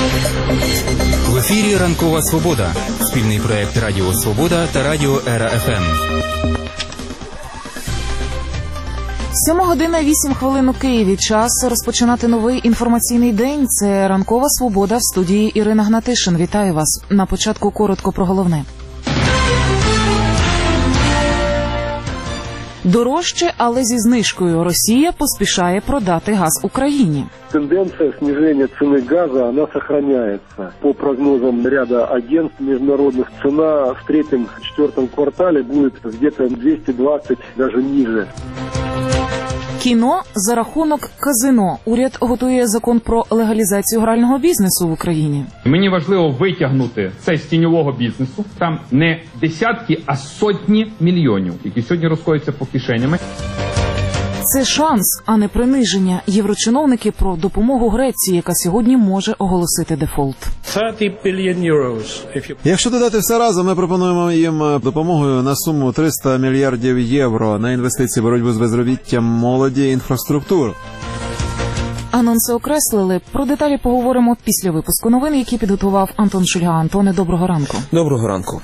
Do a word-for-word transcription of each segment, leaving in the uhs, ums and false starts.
В ефірі «Ранкова Свобода» – спільний проєкт Радіо Свобода та Радіо Ера-ФМ. Сьома година вісім хвилин у Києві. Час розпочинати новий інформаційний день. Це «Ранкова Свобода» в студії Ірина Гнатишин. Вітаю вас. На початку коротко про головне. Дорожче, але зі знижкою. Росія поспішає продати газ Україні. Тенденция снижения цены газа, она сохраняется. По прогнозам ряда агентств международных, цена в третьем-четвертом квартале будет где-то двести двадцать, даже ниже. Кіно за рахунок казино. Уряд готує закон про легалізацію грального бізнесу в Україні. Мені важливо витягнути це з тіньового бізнесу. Там не десятки, а сотні мільйонів, які сьогодні розходяться по кишенями. Це шанс, а не приниження. Єврочиновники про допомогу Греції, яка сьогодні може оголосити дефолт. Якщо додати все разом, ми пропонуємо їм допомогою на суму триста мільярдів євро на інвестиції в боротьбу з безробіттям, молоді, інфраструктуру. Анонси окреслили. Про деталі поговоримо після випуску новин, які підготував Антон Шульга. Антоне, доброго ранку. Доброго ранку.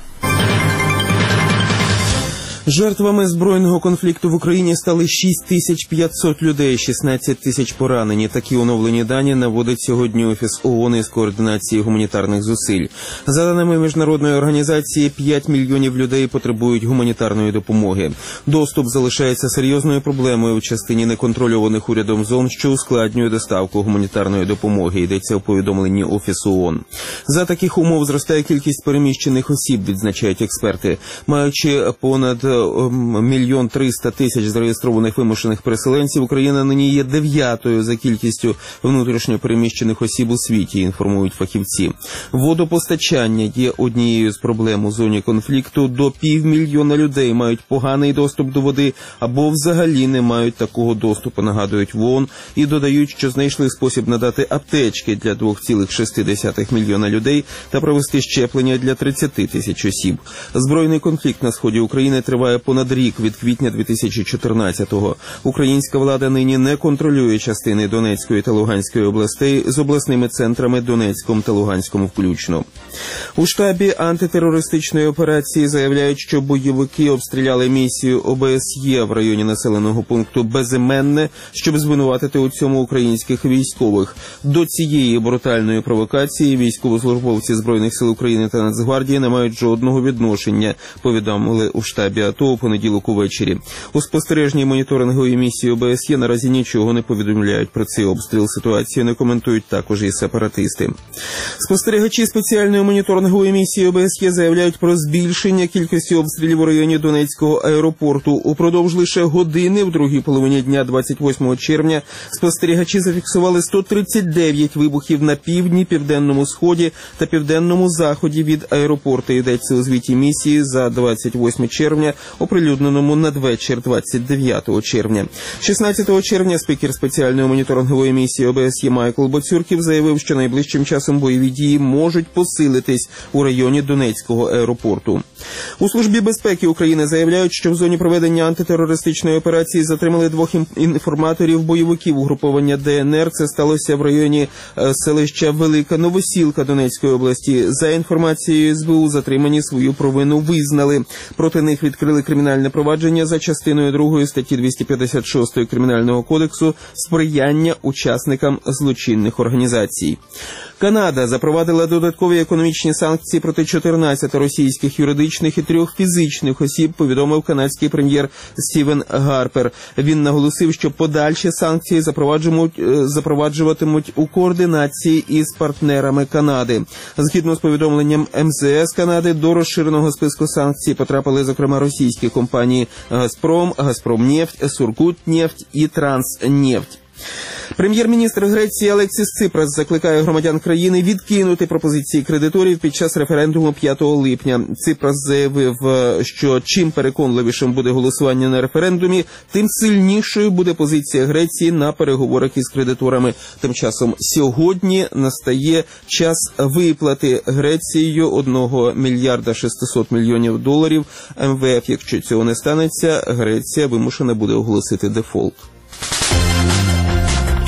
Жертвами збройного конфлікту в Україні стали шість тисяч п'ятсот людей, шістнадцять тисяч поранені. Такі оновлені дані наводить сьогодні Офіс ООН із координації гуманітарних зусиль. За даними міжнародної організації, п'ять мільйонів людей потребують гуманітарної допомоги. Доступ залишається серйозною проблемою в частині неконтрольованих урядом зон, що ускладнює доставку гуманітарної допомоги, йдеться у повідомленні Офісу ООН. За таких умов зростає кількість переміщених осіб, відзначають експерти. Маючи понад мільйон триста тисяч зареєстрованих вимушених переселенців, Україна нині є дев'ятою за кількістю внутрішньо переміщених осіб у світі, інформують фахівці. Водопостачання є однією з проблем у зоні конфлікту. До півмільйона людей мають поганий доступ до води або взагалі не мають такого доступу, нагадують в ООН, і додають, що знайшли спосіб надати аптечки для два цілих шість десятих мільйона людей та провести щеплення для тридцять тисяч осіб. Збройний конфлікт на сході України триває понад рік, від квітня дві тисячі чотирнадцятого. Українська влада нині не контролює частини Донецької та Луганської областей з обласними центрами Донецьком та Луганськом включно. У штабі антитерористичної операції заявляють, що бойовики обстріляли місію О Б С Є в районі населеного пункту Безіменне, щоб звинуватити у цьому українських військових. До цієї брутальної провокації військовослужбовці Збройних сил України та Нацгвардії не мають жодного відношення, повідомили у штабі АТО у понеділок увечері. У спостережній моніторинговій місії О Б С Є наразі нічого не повідомляють про цей обстріл. Ситуацію не коментують також і сепаратисти. Спостерігачі спеціальної моніторингової місії О Б С Є заявляють про збільшення кількості обстрілів у районі Донецького аеропорту. Упродовж лише години в другій половині дня двадцять восьмого червня спостерігачі зафіксували сто тридцять дев'ять вибухів на півдні, південному сході та південному заході від аеропорту. Йдеться у звіті місії за двадцять восьме червня, оприлюдненому надвечір двадцять дев'ятого червня. шістнадцятого червня спікер спеціальної моніторингової місії О Б С Є Майкл Боцюрків заявив, що найближчим часом бойові дії можуть посилитись у районі Донецького аеропорту. У Службі безпеки України заявляють, що в зоні проведення антитерористичної операції затримали двох інформаторів бойовиків угруповання Д Н Р. Це сталося в районі селища Велика Новосілка Донецької області. За інформацією С Б У, затримані свою провину визнали. Проти них відкрили кримінальне провадження за частиною другої статті двісті п'ятдесят шість Кримінального кодексу «Сприяння учасникам злочинних організацій». Канада запровадила додаткові економічні санкції проти чотирнадцяти російських юридичних і трьох фізичних осіб, повідомив канадський прем'єр Стівен Гарпер. Він наголосив, що подальші санкції запроваджуватимуть у координації із партнерами Канади. Згідно з повідомленням М З С Канади, до розширеного списку санкцій потрапили, зокрема, російські компанії «Газпром», «Газпромнефть», «Сургутнефть» і «Транснефть». Прем'єр-міністр Греції Алексіс Ципрас закликає громадян країни відкинути пропозиції кредиторів під час референдуму п'ятого липня. Ципрас заявив, що чим переконливішим буде голосування на референдумі, тим сильнішою буде позиція Греції на переговорах із кредиторами. Тим часом сьогодні настає час виплати Грецією одного мільярда шістсот мільйонів доларів М В Ф. Якщо цього не станеться, Греція вимушена буде оголосити дефолт.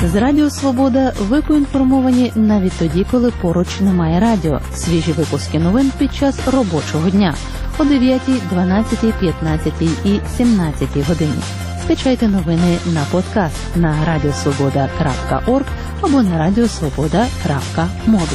З Радіо Свобода ви поінформовані навіть тоді, коли поруч немає радіо. Свіжі випуски новин під час робочого дня о дев'ятій, дванадцятій, п'ятнадцятій і сімнадцятій годині. Скачайте новини на подкаст на радіосвобода крапка орг або на радіосвобода крапка мобі.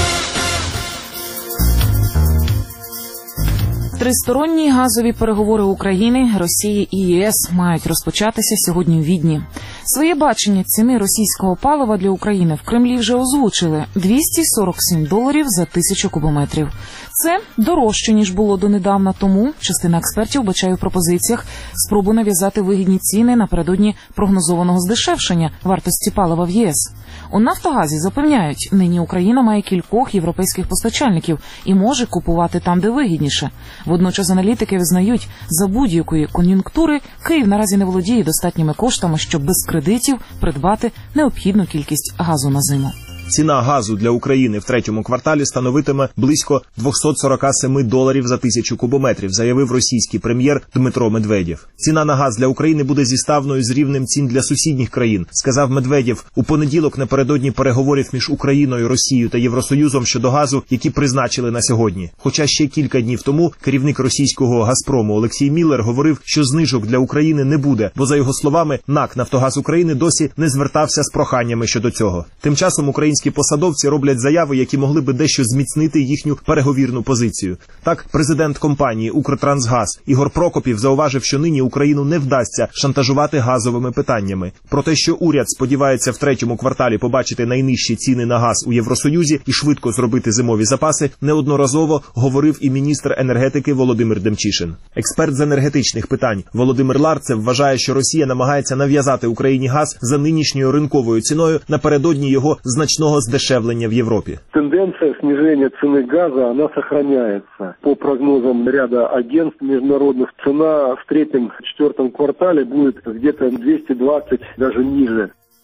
Тристоронні газові переговори України, Росії і ЄС мають розпочатися сьогодні у Відні. Своє бачення ціни російського палива для України в Кремлі вже озвучили – двісті сорок сім доларів за тисячу кубометрів. Це дорожче, ніж було донедавна, тому частина експертів бачає в пропозиціях спробу нав'язати вигідні ціни напередодні прогнозованого здешевшення вартості палива в ЄС. У «Нафтогазі» запевняють, нині Україна має кількох європейських постачальників і може купувати там, де вигідніше. Водночас аналітики визнають, за будь-якої кон'юнктури Київ наразі не володіє достатніми коштами, щоб без кредитів придбати необхідну кількість газу на зиму. Ціна газу для України в третьому кварталі становитиме близько двісті сорок сім доларів за тисячу кубометрів, заявив російський прем'єр Дмитро Медведєв. Ціна на газ для України буде зіставною з рівнем цін для сусідніх країн, сказав Медведєв у понеділок напередодні переговорів між Україною, Росією та Євросоюзом щодо газу, які призначили на сьогодні. Хоча ще кілька днів тому керівник російського «Газпрому» Олексій Міллер говорив, що знижок для України не буде, бо, за його словами, НАК «Нафтогаз України» досі не звертався з проханнями щодо цього. Тим часом українські посадовці роблять заяви, які могли би дещо зміцнити їхню переговірну позицію. Так, президент компанії «Укртрансгаз» Ігор Прокопів зауважив, що нині Україну не вдасться шантажувати газовими питаннями. Про те, що уряд сподівається в третьому кварталі побачити найнижчі ціни на газ у Євросоюзі і швидко зробити зимові запаси, неодноразово говорив і міністр енергетики Володимир Демчишин. Експерт з енергетичних питань Володимир Ларцев вважає, що Росія намагається нав'язати Україні газ за нинішньою ринковою ціною напередодні його значного здешевлення в Европе. Тенденция снижения цены газа, она сохраняется. По прогнозам ряда агентств международных, цена в третьем-четвертом квартале будет где-то двести двадцать, даже ниже.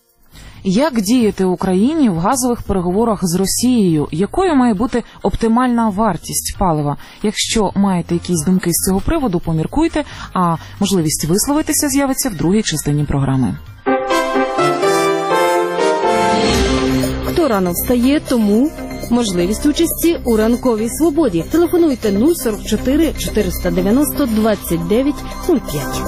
Як діяти Україні в газових переговорах з Росією? Якою має бути оптимальна вартість палива? Якщо маєте якісь думки з цього приводу, поміркуйте, а можливість висловитися з'явиться в другій частині програми. Хто рано встає, тому можливість участі у ранковій свободі. Телефонуйте нуль сорок чотири чотириста дев'яносто двадцять дев'ять нуль п'ять.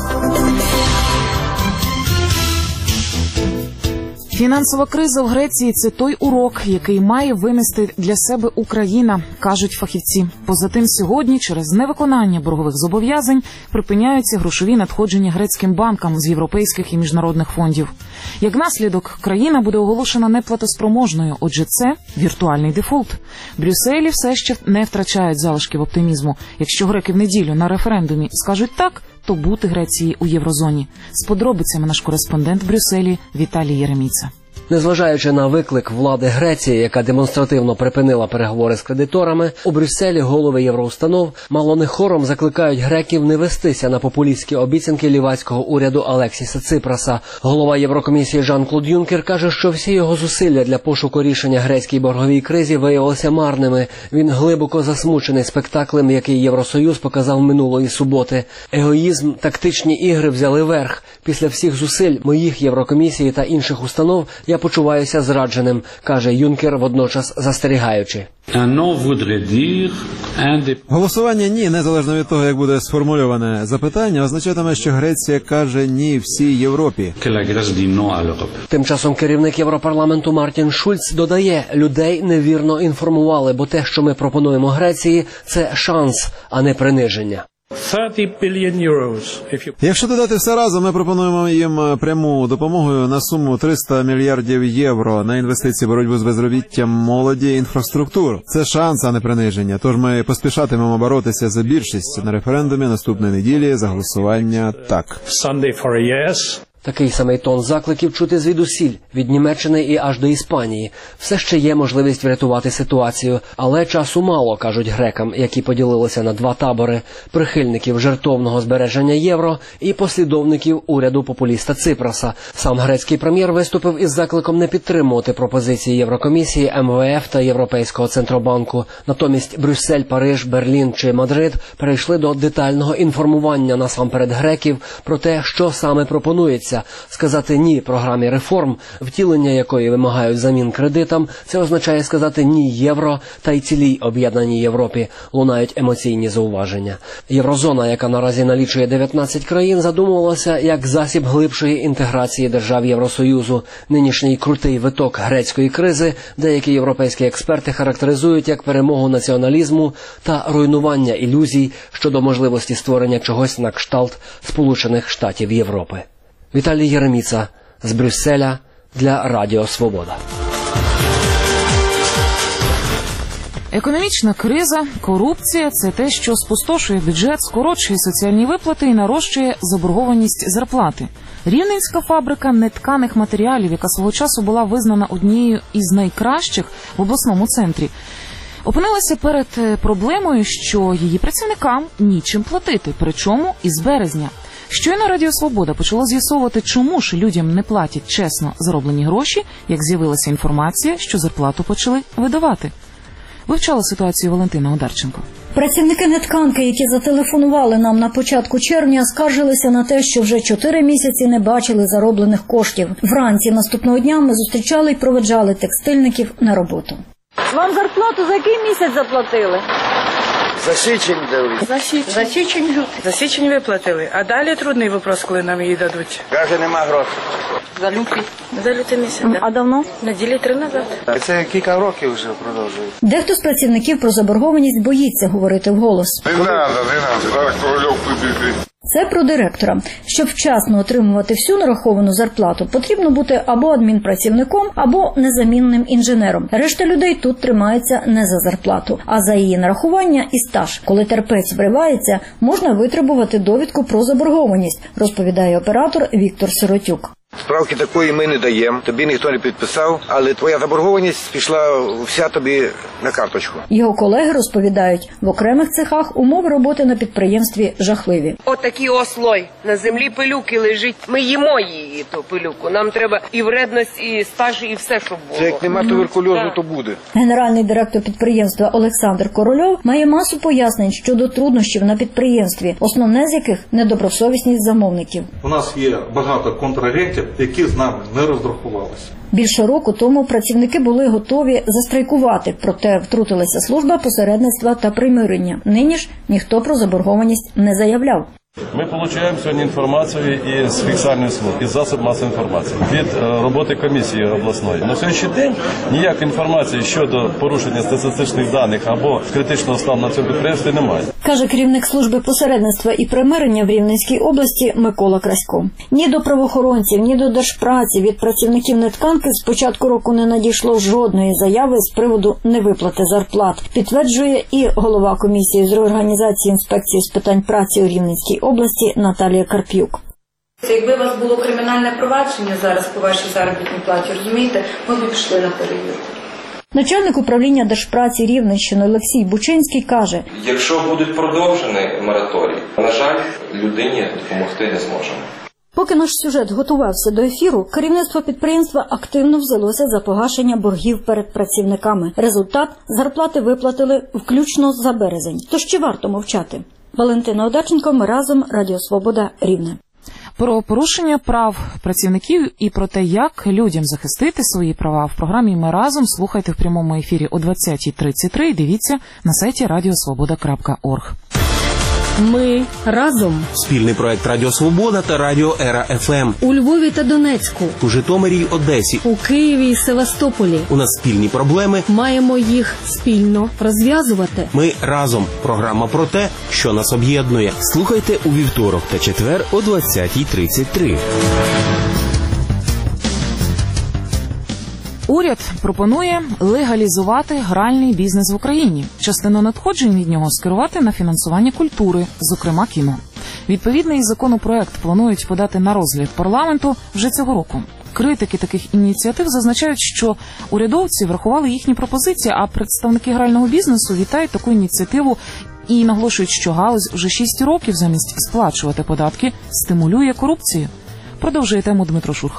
Фінансова криза в Греції – це той урок, який має винести для себе Україна, кажуть фахівці. Поза тим, сьогодні через невиконання боргових зобов'язань припиняються грошові надходження грецьким банкам з європейських і міжнародних фондів. Як наслідок, країна буде оголошена неплатоспроможною, отже це віртуальний дефолт. Брюсселі все ще не втрачають залишків оптимізму. Якщо греки в неділю на референдумі скажуть «так», то бути Греції у єврозоні. З подробицями наш кореспондент в Брюсселі Віталій Єреміца. Незважаючи на виклик влади Греції, яка демонстративно припинила переговори з кредиторами, у Брюсселі голови євроустанов мало не хором закликають греків не вестися на популістські обіцянки лівацького уряду Алексіса Ципраса. Голова Єврокомісії Жан-Клод Юнкер каже, що всі його зусилля для пошуку рішення грецькій борговій кризі виявилися марними. Він глибоко засмучений спектаклем, який Євросоюз показав минулої суботи. Егоїзм, тактичні ігри взяли верх. Після всіх зусиль моїх Єврокомісії та інших установ я почуваюся зрадженим, каже Юнкер, водночас застерігаючи. Голосування «ні», незалежно від того, як буде сформульоване запитання, означатиме, що Греція каже «ні» всій Європі. Тим часом керівник Європарламенту Мартін Шульц додає, людей невірно інформували, бо те, що ми пропонуємо Греції, це шанс, а не приниження. Якщо додати все разом, ми пропонуємо їм пряму допомогу на суму триста мільярдів євро на інвестиції в боротьбу з безробіттям молоді і інфраструктуру. Це шанс, а не приниження. Тож ми поспішатимемо боротися за більшість на референдумі наступної неділі за голосування «так». Такий самий тон закликів чути звідусіль, від Німеччини і аж до Іспанії. Все ще є можливість врятувати ситуацію, але часу мало, кажуть грекам, які поділилися на два табори – прихильників жертовного збереження євро і послідовників уряду популіста Ципраса. Сам грецький прем'єр виступив із закликом не підтримувати пропозиції Єврокомісії, ем ве еф та Європейського центробанку. Натомість Брюссель, Париж, Берлін чи Мадрид перейшли до детального інформування насамперед греків про те, що саме пропонується. намагаються сказати «ні» програмі реформ, втілення якої вимагають замін кредитам, це означає сказати «ні» євро та й цілій об'єднаній Європі, лунають емоційні зауваження. Єврозона, яка наразі налічує дев'ятнадцять країн, задумувалася як засіб глибшої інтеграції держав Євросоюзу. Нинішній крутий виток грецької кризи деякі європейські експерти характеризують як перемогу націоналізму та руйнування ілюзій щодо можливості створення чогось на кшталт Сполучених Штатів Європи. Віталій Єреміца з Брюсселя для Радіо Свобода. Економічна криза, корупція – це те, що спустошує бюджет, скорочує соціальні виплати і нарощує заборгованість зарплати. Рівненська фабрика нетканих матеріалів, яка свого часу була визнана однією із найкращих в обласному центрі, опинилася перед проблемою, що її працівникам нічим платити, причому із березня. Щойно Радіо Свобода почало з'ясовувати, чому ж людям не платять чесно зароблені гроші, як з'явилася інформація, що зарплату почали видавати. Вивчала ситуацію Валентина Одарченко. Працівники нетканки, які зателефонували нам на початку червня, скаржилися на те, що вже чотири місяці не бачили зароблених коштів. Вранці наступного дня ми зустрічали і проведжали текстильників на роботу. Вам зарплату за який місяць заплатили? За січень дали. За січень. За січень лютий. За січень виплатили, а далі трудний вопрос, коли нам її дадуть. Каже, нема грошей. За лютий. За лютий місяць, да. А давно? Неділі три назад. Це кілька років вже продовжує. Дехто з працівників про заборгованість боїться говорити вголос. Не треба, не треба, зараз Корольов прибіг. Це про директора. Щоб вчасно отримувати всю нараховану зарплату, потрібно бути або адмінпрацівником, або незамінним інженером. Решта людей тут тримається не за зарплату, а за її нарахування і стаж. Коли терпець вривається, можна витребувати довідку про заборгованість, розповідає оператор Віктор Сиротюк. Справки такої ми не даємо, тобі ніхто не підписав, але твоя заборгованість пішла вся тобі на карточку. Його колеги розповідають, в окремих цехах умови роботи на підприємстві жахливі. Отакий ослой, на землі пилюки лежить, ми їмо її, ту пилюку. Нам треба і вредність, і стаж, і все, щоб було. Це як нема туберкульозу, то буде. Генеральний директор підприємства Олександр Корольов має масу пояснень щодо труднощів на підприємстві, основне з яких – недобросовісність замовників. У нас є багато контрагентів, які з нами не розрахувалися. Більше року тому працівники були готові застрайкувати, проте втрутилася служба посередництва та примирення. Нині ж ніхто про заборгованість не заявляв. Ми отримуємо сьогодні інформацію із фіксальної служби, із засобів масової інформації, від роботи комісії обласної. На сьогоднішній день ніякої інформації щодо порушення статистичних даних або критичного стану на цьому підприємстві немає. Каже керівник служби посередництва і примирення в Рівненській області Микола Красько. Ні до правоохоронців, ні до Держпраці від працівників нетканки з початку року не надійшло жодної заяви з приводу невиплати зарплат. Підтверджує і голова комісії з реорганізації інспекції з питань праці у Рівненській області Наталія Карп'юк. Якби у вас було кримінальне провадження зараз по вашій заробітній платі, розумієте, ми б пішли на перевірку. Начальник управління Держпраці Рівненщини Олексій Бучинський каже: якщо будуть продовжені мораторій, на жаль, людині допомогти не зможемо. Поки наш сюжет готувався до ефіру, керівництво підприємства активно взялося за погашення боргів перед працівниками. Результат – зарплати виплатили включно за березень. Тож чи варто мовчати? Валентина Одарченко, ми разом, Радіо Свобода, Рівне. Про порушення прав працівників і про те, як людям захистити свої права в програмі «Ми разом» слухайте в прямому ефірі о двадцятій тридцять три і дивіться на сайті радіосвобода крапка орг. Ми разом. Спільний проект Радіо Свобода та Радіо Ера еф ем. У Львові та Донецьку. У Житомирі й Одесі. У Києві і Севастополі. У нас спільні проблеми. Маємо їх спільно розв'язувати. Ми разом. Програма про те, що нас об'єднує. Слухайте у вівторок та четвер о двадцятій тридцять три. Уряд пропонує легалізувати гральний бізнес в Україні. Частину надходжень від нього скерувати на фінансування культури, зокрема кіно. Відповідний законопроект планують подати на розгляд парламенту вже цього року. Критики таких ініціатив зазначають, що урядовці врахували їхні пропозиції, а представники грального бізнесу вітають таку ініціативу і наголошують, що галузь вже шість років замість сплачувати податки стимулює корупцію. Продовжує тему Дмитро Шурхало.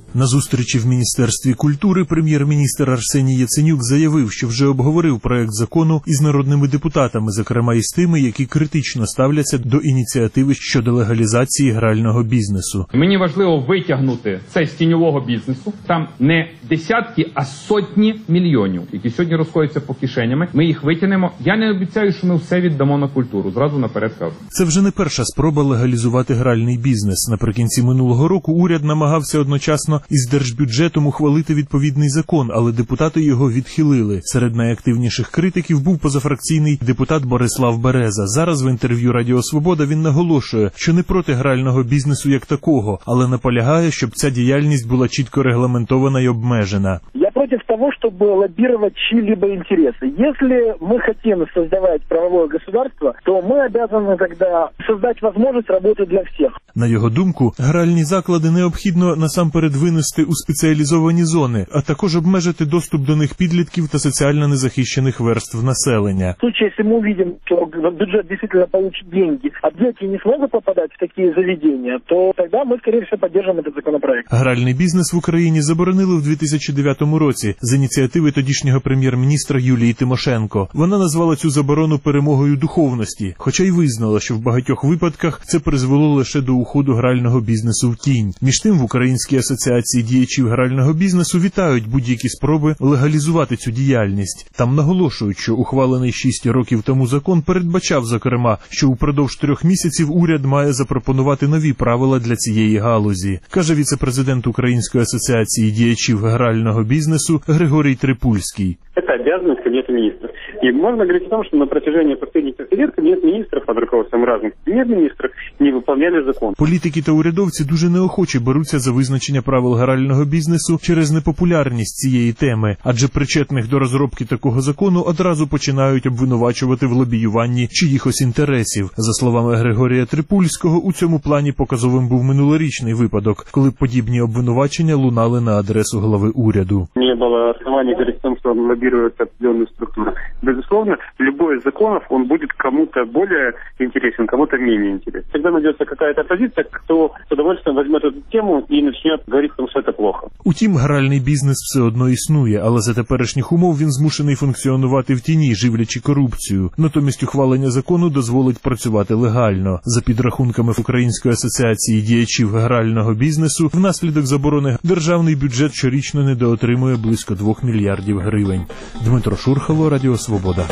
На зустрічі в Міністерстві культури прем'єр-міністр Арсеній Яценюк заявив, що вже обговорив проект закону із народними депутатами, зокрема із тими, які критично ставляться до ініціативи щодо легалізації грального бізнесу. Мені важливо витягнути це з тіньового бізнесу. Там не десятки, а сотні мільйонів, які сьогодні розходяться по кишенями. Ми їх витягнемо. Я не обіцяю, що ми все віддамо на культуру. Зразу наперед кажу. Це вже не перша спроба легалізувати гральний бізнес. Наприкінці минулого року уряд намагався одночасно із держбюджетом ухвалити відповідний закон, але депутати його відхилили. Серед найактивніших критиків був позафракційний депутат Борислав Береза. Зараз в інтерв'ю Радіо Свобода він наголошує, що не проти грального бізнесу як такого, але наполягає, щоб ця діяльність була чітко регламентована і обмежена. Я против того, чтобы лоббировать чьи-либо интересы. Если мы хотим создавать правовое государство, то мы обязаны тогда создать возможность работы для всех. На його думку, гральні заклади необхідно насамперед винести у спеціалізовані зони, а також обмежити доступ до них підлітків та соціально незахищених верств населення. В случае, если мы увидим, что бюджет действительно получит деньги, а дети не смогут попадать в такие заведения, то тогда мы, скорее всего, поддержим этот законопроект. Гральний бізнес в Україні заборонили в дві тисячі дев'ятому році з ініціативи тодішнього прем'єр-міністра Юлії Тимошенко. Вона назвала цю заборону перемогою духовності, хоча й визнала, що в багатьох випадках це призвело лише до уходу грального бізнесу в тінь. Між тим, в Українській асоціації діячів грального бізнесу вітають будь-які спроби легалізувати цю діяльність. Там наголошують, що ухвалений шість років тому закон передбачав, зокрема, що упродовж трьох місяців уряд має запропонувати нові правила для цієї галузі, каже віце-президент Української асоціації діячів грального бізнесу Григорій Трипульський. Это обязанность Кабинета министров. И можно говорить о том, что на протяжении последних лет Кабинет министров под руководством разных премьер-министров не выполняли закон. Політики та урядовці дуже неохоче беруться за визначення правил грального бізнесу через непопулярність цієї теми, адже причетних до розробки такого закону одразу починають обвинувачувати в лобіюванні чиїхось інтересів. За словами Григорія Трипульського, у цьому плані показовим був минулорічний випадок, коли подібні обвинувачення лунали на адресу глави уряду. Не было оснований говорить о том, что он лоббирует определенную структуру. Безусловно, любой из законов, он будет кому-то более интересен, кому-то менее интересен. Когда найдется какая-то оппозиция, кто с удовольствием возьмет эту тему и начнет говорить о том, что это плохо. Утім, гральний бізнес все одно існує, але за теперішніх умов він змушений функціонувати в тіні, живлячи корупцію. Натомість ухвалення закону дозволить працювати легально. За підрахунками Української асоціації діячів грального бізнесу, внаслідок заборони державний бюджет щорічно недоотримує близько двох мільярдів гривень. Дмитро Шурхало, Радіо Свобода.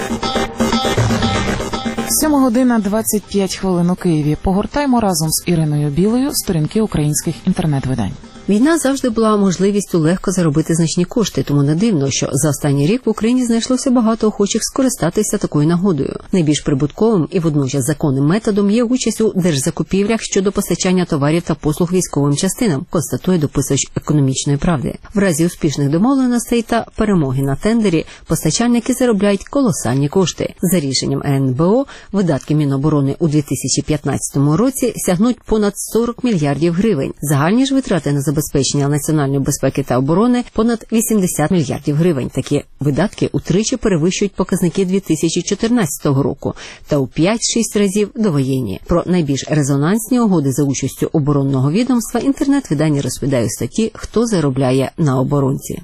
Сьома година двадцять п'ять хвилин у Києві. Погортаймо разом з Іриною Білою сторінки українських інтернет-видань. Війна завжди була можливістю легко заробити значні кошти, тому не дивно, що за останній рік в Україні знайшлося багато охочих скористатися такою нагодою. Найбільш прибутковим і водночас законним методом є участь у держзакупівлях щодо постачання товарів та послуг військовим частинам, констатує дописувач «Економічної правди». В разі успішних домовленостей та перемоги на тендері постачальники заробляють колосальні кошти. За рішенням ен бе о, видатки Міноборони у дві тисячі п'ятнадцятому році сягнуть понад сорок мільярдів гривень. Загальні ж витрати на забезпечення національної безпеки та оборони понад вісімдесят мільярдів гривень. Такі видатки утричі перевищують показники дві тисячі чотирнадцятого року та у п'ять-шість разів довоєнні. Про найбільш резонансні угоди за участю оборонного відомства інтернет-видання розповідає у статті «Хто заробляє на оборонці».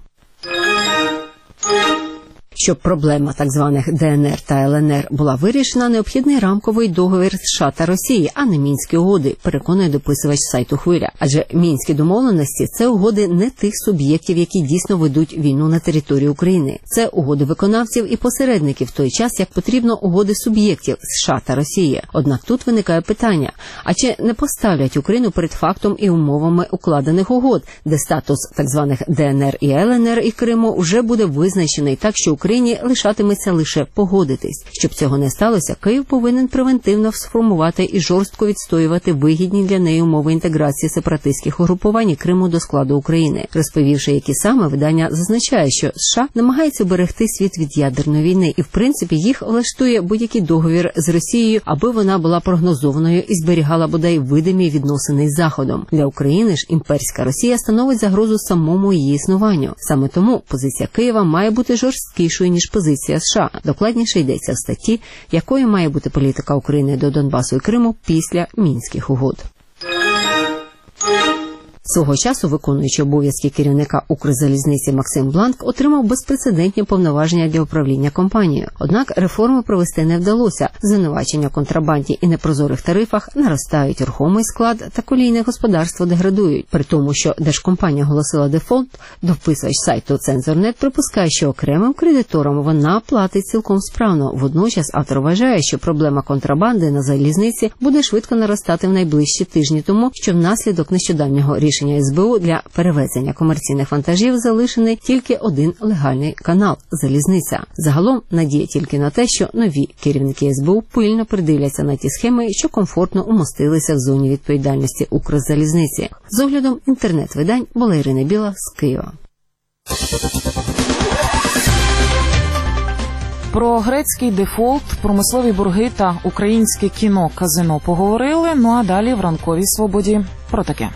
Щоб проблема так званих де ен ер та ел ен ер була вирішена, необхідний рамковий договір США та Росії, а не Мінські угоди, переконує дописувач сайту «Хвиля». Адже Мінські домовленості – це угоди не тих суб'єктів, які дійсно ведуть війну на території України. Це угоди виконавців і посередників в той час, як потрібно угоди суб'єктів США та Росії. Однак тут виникає питання, а чи не поставлять Україну перед фактом і умовами укладених угод, де статус так званих де ен ер і ел ен ер і Криму вже буде визначений так, що Україні лишатиметься лише погодитись. Щоб цього не сталося, Київ повинен превентивно сформувати і жорстко відстоювати вигідні для неї умови інтеграції сепаратистських угрупувань Криму до складу України. Розповівши, які саме, видання зазначає, що США намагається берегти світ від ядерної війни і, в принципі, їх влаштує будь-який договір з Росією, аби вона була прогнозованою і зберігала бодай видимі відносини з Заходом. Для України ж імперська Росія становить загрозу самому її існуванню. Саме тому позиція Києва має бути жорсткішою, ніж позиція США. Докладніше йдеться в статті, якою має бути політика України до Донбасу і Криму після Мінських угод. Свого часу виконуючий обов'язки керівника Укрзалізниці Максим Бланк отримав безпрецедентні повноваження для управління компанією. Однак реформи провести не вдалося. Звинувачення контрабанді і непрозорих тарифах наростають, рухомий склад та колійне господарство деградують. При тому, що держкомпанія оголосила дефолт, дописувач сайту «Цензор.нет» припускає, що окремим кредиторам вона платить цілком справно. Водночас автор вважає, що проблема контрабанди на залізниці буде швидко наростати в найближчі тижні, тому що внаслідок нещодавнього рішення Рішення ес бе у для перевезення комерційних вантажів залишений тільки один легальний канал – залізниця. Загалом надія тільки на те, що нові керівники ес бе у пильно придивляться на ті схеми, що комфортно умостилися в зоні відповідальності Укрзалізниці. З оглядом інтернет-видань була Ірина Біла з Києва. Про грецький дефолт, промислові борги та українське кіно «Казино» поговорили, ну а далі в ранковій свободі про таке.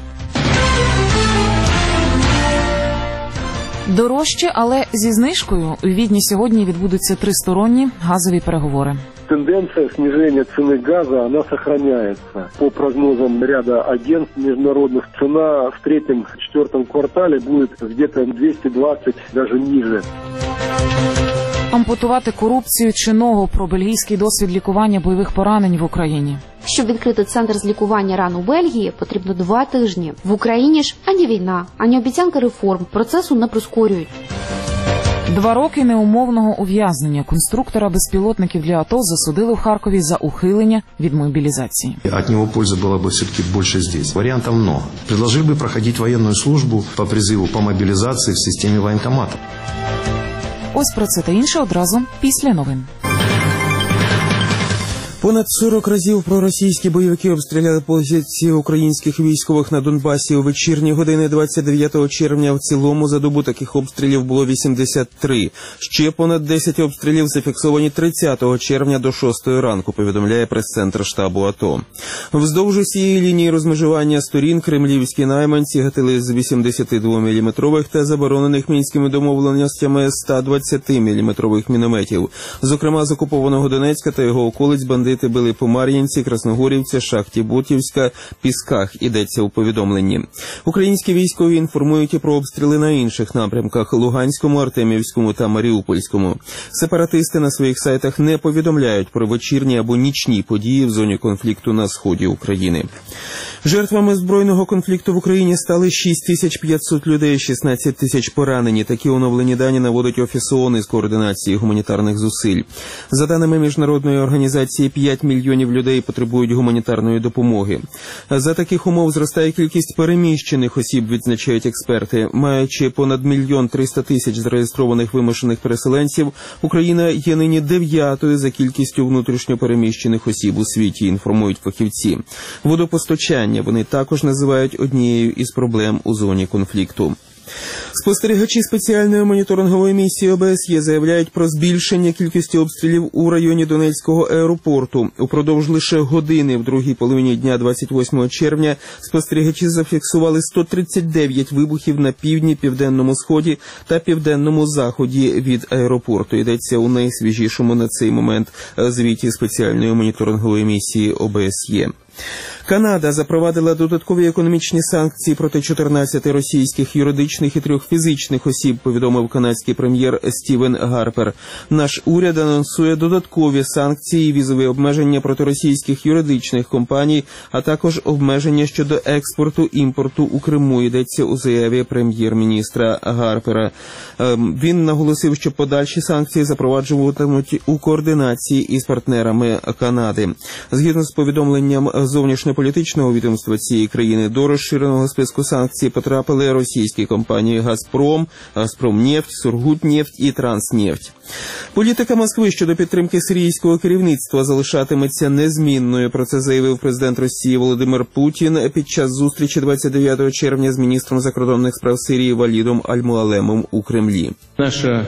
Дорожче, але зі знижкою. У Відні сьогодні відбудуться тристоронні газові переговори. Тенденция снижения цены газа, она сохраняется. По прогнозам ряда агентств международных, цена в третьем-четвертом квартале будет где-то двести двадцать, даже ниже. Ампутувати корупцію чи ногу, про бельгійський досвід лікування бойових поранень в Україні. Щоб відкрити центр з лікування ран у Бельгії, потрібно два тижні. В Україні ж ані війна, ані обіцянка реформ процесу не прискорюють. Два роки неумовного ув'язнення конструктора безпілотників для АТО засудили в Харкові за ухилення від мобілізації. От него польза была бы все-таки больше здесь. Вариантов много. Предложил бы проходить военную службу по призыву по мобилизации в системе военкомата. Ось про це та інше одразу після новин. Понад сорок разів проросійські бойовики обстріляли позиції українських військових на Донбасі. У вечірні години двадцять дев'ятого червня в цілому за добу таких обстрілів було вісімдесят три. Ще понад десять обстрілів зафіксовані тридцятого червня до шостої ранку, повідомляє прес-центр штабу АТО. Вздовж усієї лінії розмежування сторін кремлівські найманці гатили з вісімдесятидвоміліметрових та заборонених мінськими домовленостями ста двадцятиміліметрових мінометів. Зокрема, з окупованого Донецька та його околиць бандити били по Мар'їнці, Красногорівці, Шахті Бутівська, Пісках, йдеться у повідомленні. Українські військові інформують і про обстріли на інших напрямках – Луганському, Артемівському та Маріупольському. Сепаратисти на своїх сайтах не повідомляють про вечірні або нічні події в зоні конфлікту на сході України. Жертвами збройного конфлікту в Україні стали шість тисяч п'ятсот людей, шістнадцять тисяч поранені. Такі оновлені дані наводить Офіс ООН із координації гуманітарних зусиль. За даними міжнародної організації, п'ять мільйонів людей потребують гуманітарної допомоги. За таких умов зростає кількість переміщених осіб, відзначають експерти. Маючи понад мільйон триста тисяч зареєстрованих вимушених переселенців, Україна є нині дев'ятою за кількістю внутрішньо переміщених осіб у світі, інформують фахівці. Водопостачання вони також називають однією із проблем у зоні конфлікту. Спостерігачі спеціальної моніторингової місії О Б С Є заявляють про збільшення кількості обстрілів у районі Донецького аеропорту. Упродовж лише години в другій половині дня двадцять восьмого червня спостерігачі зафіксували сто тридцять дев'ять вибухів на півдні, південному сході та південному заході від аеропорту. Йдеться у найсвіжішому на цей момент звіті спеціальної моніторингової місії О Б С Є. Канада запровадила додаткові економічні санкції проти чотирнадцяти російських юридичних і трьох фізичних осіб, повідомив канадський прем'єр Стівен Гарпер. Наш уряд анонсує додаткові санкції і візові обмеження проти російських юридичних компаній, а також обмеження щодо експорту, імпорту у Криму, йдеться у заяві прем'єр-міністра Гарпера. Він наголосив, що подальші санкції запроваджуватимуть у координації із партнерами Канади. Згідно з повідомленням зовнішньополітичного відомства цієї країни, до розширеного списку санкцій потрапили російські компанії «Газпром», «Газпромнефть», «Сургутнефть» і «Транснефть». Політика Москви щодо підтримки сирійського керівництва залишатиметься незмінною. Про це заявив президент Росії Володимир Путін під час зустрічі двадцять дев'ятого червня з міністром закордонних справ Сирії Валідом Аль-Муалемом у Кремлі. Наша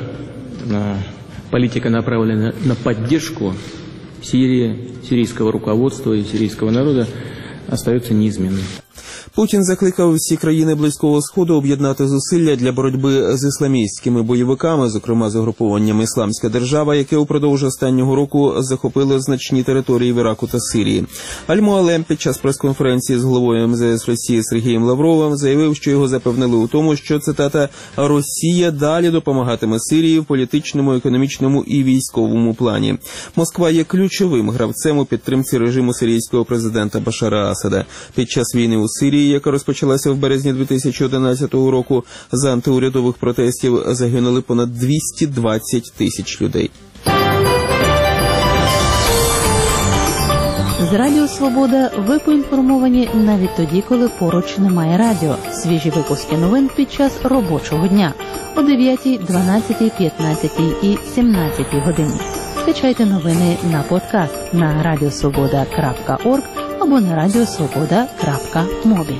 політика направлена на підтримку Сирии, сирийского руководства и сирийского народа остается неизменной. Путін закликав всі країни Близького Сходу об'єднати зусилля для боротьби з ісламістськими бойовиками, зокрема з угрупованням «Ісламська держава», яке упродовж останнього року захопило значні території в Іраку та Сирії. Аль-Муалем під час прес-конференції з головою ем зе ес Росії Сергієм Лавровим заявив, що його запевнили у тому, що, цитата, «Росія далі допомагатиме Сирії в політичному, економічному і військовому плані». Москва є ключовим гравцем у підтримці режиму сирійського президента Башара Асада. Під час війни у Сирії, яка розпочалася в березні дві тисячі одинадцятого року, з антиурядових протестів загинули понад двісті двадцять тисяч людей. З Радіо Свобода ви поінформовані навіть тоді, коли поруч немає радіо. Свіжі випуски новин під час робочого дня о дев'ятій, дванадцятій, п'ятнадцятій і сімнадцятій годині. Скачайте новини на подкаст на радіосвобода крапка орг або на радіосвобода крапка мобі.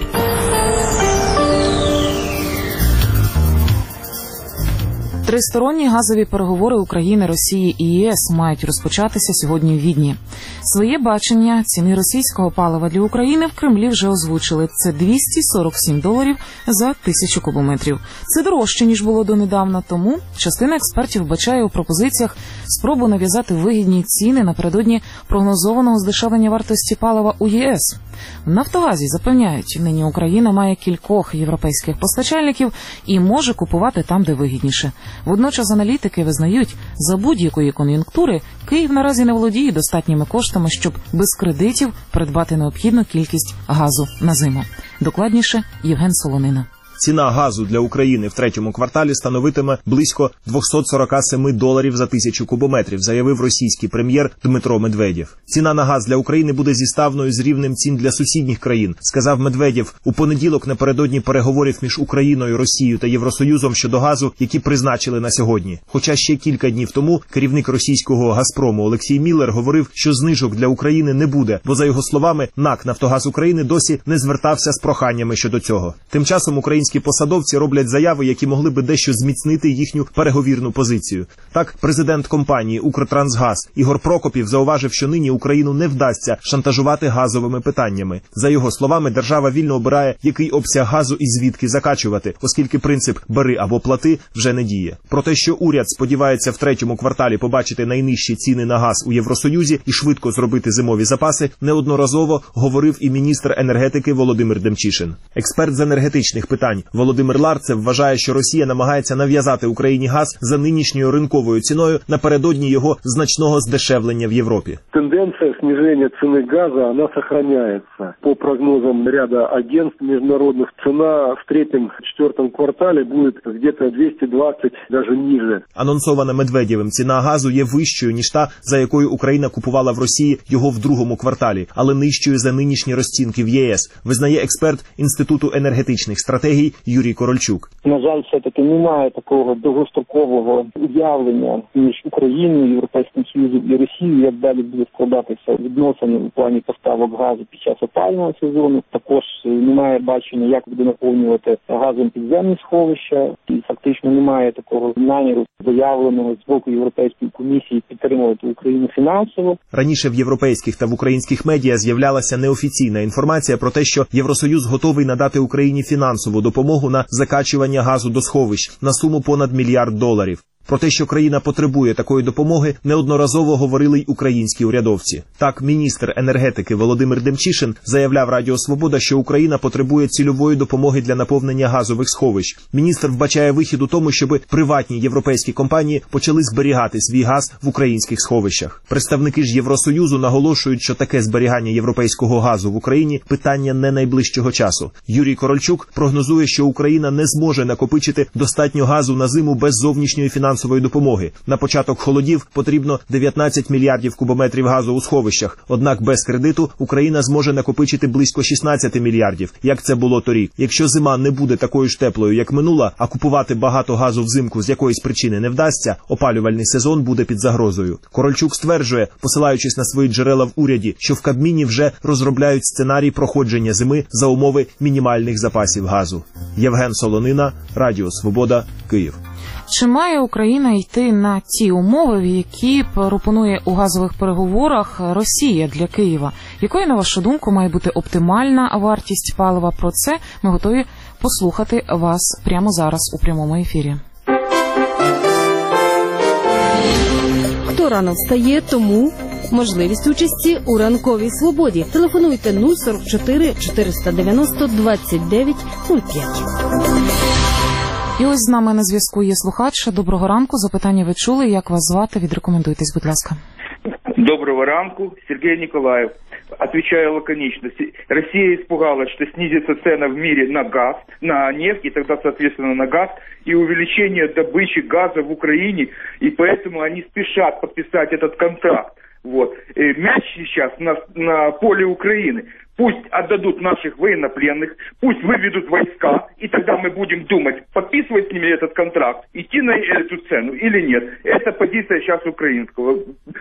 Тристоронні газові переговори України, Росії і ЄС мають розпочатися сьогодні в Відні. Своє бачення ціни російського палива для України в Кремлі вже озвучили. Це двісті сорок сім доларів за тисячу кубометрів. Це дорожче, ніж було донедавна, тому частина експертів вбачає у пропозиціях спробу нав'язати вигідні ціни напередодні прогнозованого здешевлення вартості палива у ЄС. В «Нафтогазі» запевняють, нині Україна має кількох європейських постачальників і може купувати там, де вигідніше. Водночас аналітики визнають, за будь-якої кон'юнктури Київ наразі не володіє достатніми коштами, щоб без кредитів придбати необхідну кількість газу на зиму. Докладніше Євген Солонина. Ціна газу для України в третьому кварталі становитиме близько двісті сорок сім доларів за тисячу кубометрів, заявив російський прем'єр Дмитро Медведєв. Ціна на газ для України буде зіставною з рівнем цін для сусідніх країн, сказав Медведєв у понеділок напередодні переговорів між Україною, Росією та Євросоюзом щодо газу, які призначили на сьогодні. Хоча ще кілька днів тому керівник російського «Газпрому» Олексій Міллер говорив, що знижок для України не буде, бо, за його словами, НАК «Нафтогаз України» досі не звертався з проханнями щодо цього. Тим часом українські посадовці роблять заяви, які могли би дещо зміцнити їхню переговірну позицію. Так, президент компанії «Укртрансгаз» Ігор Прокопів зауважив, що нині Україну не вдасться шантажувати газовими питаннями. За його словами, держава вільно обирає, який обсяг газу і звідки закачувати, оскільки принцип «бери або плати» вже не діє. Про те, що уряд сподівається в третьому кварталі побачити найнижчі ціни на газ у Євросоюзі і швидко зробити зимові запаси, неодноразово говорив і міністр енергетики Володимир Демчишин. Експерт з енергетичних питань Володимир Ларцев вважає, що Росія намагається нав'язати Україні газ за нинішньою ринковою ціною напередодні його значного здешевлення в Європі. Тенденция снижения цены газа, она сохраняется. По прогнозам ряда агентств международных, цена в третьем-четвертом квартале будет где-то двести двадцать, даже ниже. Анонсована Медведєвим ціна газу є вищою, ніж та, за якою Україна купувала в Росії його в другому кварталі, але нижчою за нинішні розцінки в ЄС, визнає експерт Інституту енергетичних стратегій Юрій Корольчук. На жаль, все-таки немає такого довгострокового уявлення між Україною, Європейським Союзом і Росією, як далі буде складатися відносини у плані поставок газу під час опалювального сезону. Також немає бачення, як буде наповнювати газом підземні сховища. І фактично немає такого наміру заявленого з боку Європейської комісії підтримувати Україну фінансово. Раніше в європейських та в українських медіа з'являлася неофіційна інформація про те, що Євросоюз готовий надати Україні фінансову допомогу на закачування газу до сховищ на суму понад мільярд доларів. Про те, що країна потребує такої допомоги, неодноразово говорили й українські урядовці. Так, міністр енергетики Володимир Демчишин заявляв Радіо Свобода, що Україна потребує цільової допомоги для наповнення газових сховищ. Міністр вбачає вихід у тому, щоб приватні європейські компанії почали зберігати свій газ в українських сховищах. Представники ж Євросоюзу наголошують, що таке зберігання європейського газу в Україні – питання не найближчого часу. Юрій Корольчук прогнозує, що Україна не зможе накопичити достатньо газу на зиму без зовнішньої фінансової допомоги. На початок холодів потрібно дев'ятнадцять мільярдів кубометрів газу у сховищах, однак без кредиту Україна зможе накопичити близько шістнадцять мільярдів, як це було торік. Якщо зима не буде такою ж теплою, як минула, а купувати багато газу взимку з якоїсь причини не вдасться, опалювальний сезон буде під загрозою. Корольчук стверджує, посилаючись на свої джерела в уряді, що в Кабміні вже розробляють сценарій проходження зими за умови мінімальних запасів газу. Євген Солонина, Радіо Свобода, Київ. Чи має Україна йти на ті умови, які пропонує у газових переговорах Росія для Києва? Якою, на вашу думку, має бути оптимальна вартість палива? Про це ми готові послухати вас прямо зараз у прямому ефірі. Хто рано встає, тому можливість участі у ранковій свободі. Телефонуйте нуль сорок чотири чотириста дев'яносто двадцять дев'ять нуль п'ять. І ось з нами на зв'язку є слухач. Доброго ранку. Запитання ви чули. Як вас звати? Відрекомендуйтесь, будь ласка. Доброго ранку. Сергей Николаев. Отвечаю лаконично. Россия испугалась, что снизится цена в мире на газ, на нефть, и тогда, соответственно, на газ, и увеличение добычи газа в Украине, и поэтому они спешат подписать этот контракт. Вот. И мяч сейчас на, на поле Украины. Пусть отдадут наших военнопленных, пусть выведут войска, и тогда мы будем думать, подписывать с ними этот контракт, идти на эту цену или нет. Это позиция сейчас украинского.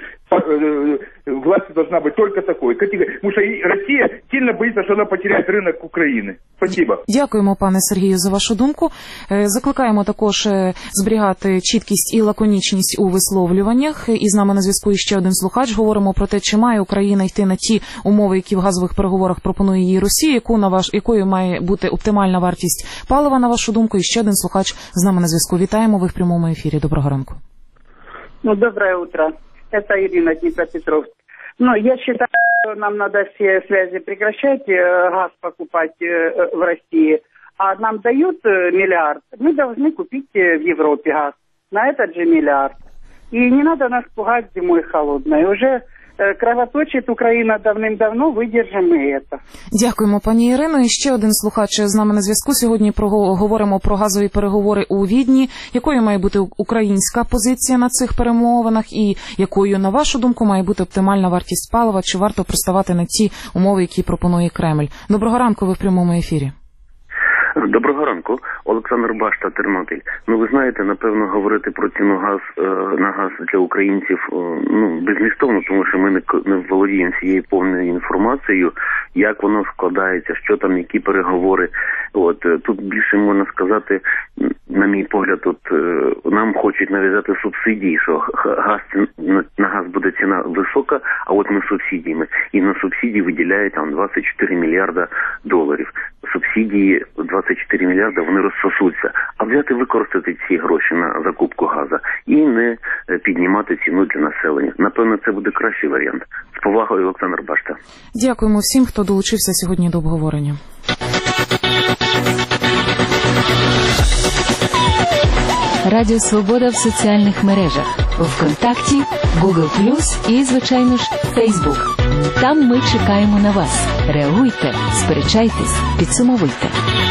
Власть должна быть только такой. Потому что Россия сильно боится, что она потеряет рынок Украины. Спасибо. Дякуємо, пане Сергію, за вашу думку. Закликаємо також зберігати чіткість і лаконічність у висловлюваннях. І з нами на зв'язку ще один слухач. Говоримо про те, чи має Україна йти на ті умови, які в газових переговорах пропонує її Росія, яку на ваш, якою має бути оптимальна вартість палива, на вашу думку. І ще один слухач з нами на зв'язку. Вітаємо, ви в прямому ефірі. Доброго ранку. Ну, доброе утро. Это Ирина, Днепропетровск. Ну, я считаю, что нам надо все связи прекращать, газ покупать в России. А нам дают миллиард, мы должны купить в Европе газ на этот же миллиард. И не надо нас пугать зимой холодной. Уже кровоточить Україна давним-давно, видержимо і це. Дякуємо, пані Ірино. І ще один слухач з нами на зв'язку. Сьогодні про, говоримо про газові переговори у Відні. Якою має бути українська позиція на цих перемовинах і якою, на вашу думку, має бути оптимальна вартість палива? Чи варто приставати на ті умови, які пропонує Кремль? Доброго ранку, ви в прямому ефірі. Доброго ранку, Олександр Башта, Тернопіль. Ну, ви знаєте, напевно, говорити про ціну газ на газ для українців ну безмістовно, тому що ми не, не володіємо цією повною інформацією, як воно складається, що там, які переговори. От тут більше можна сказати, на мій погляд, от нам хочуть нав'язати субсидії, що газ на газ буде ціна висока, а от ми субсидіями. І на субсидії виділяють там двадцять чотири мільярда доларів. Субсидії двадцять чотири мільярда, вони розсосуться. А взяти використати ці гроші на закупку газу і не піднімати ціну для населення. Напевно, це буде кращий варіант. З повагою, Олександр Башта. Дякуємо всім, хто долучився сьогодні до обговорення. Радіо Свобода в соціальних мережах. ВКонтакті, Google плюс і, звичайно ж, Facebook. Там ми чекаємо на вас. Реагуйте, сперечайтесь, підсумовуйте.